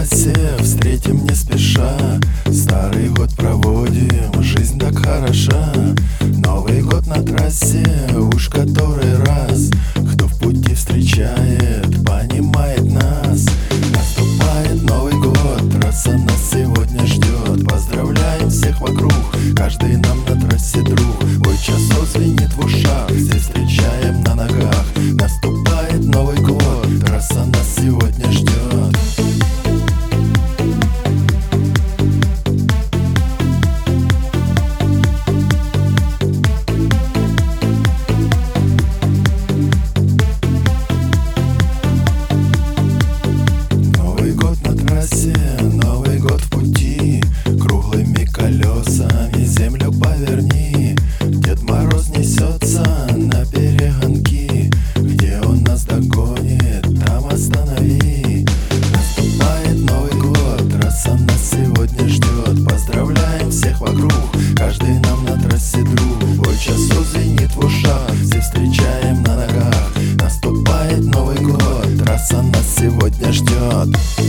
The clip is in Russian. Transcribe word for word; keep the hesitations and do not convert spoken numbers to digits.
трассе встретим не спеша. Старый год проводим, жизнь так хороша. Новый год на трассе уж который раз. Кто в пути встречает, понимает нас. Наступает Новый год, трасса нас сегодня ждет. Поздравляем всех вокруг, каждый нам на трассе друг. Бой часов звенит в ушах, все встречаем на ногах. Наступает Новый год, трасса нас сегодня ждет. Новый год в пути, круглыми колесами землю поверни. Дед Мороз несется на перегонки, где он нас догонит, там останови. Наступает Новый год, трасса нас сегодня ждет. Поздравляем всех вокруг, каждый нам на трассе друг. Бой часов звенит в ушах, все встречаем на ногах. Наступает Новый год, трасса нас сегодня ждет.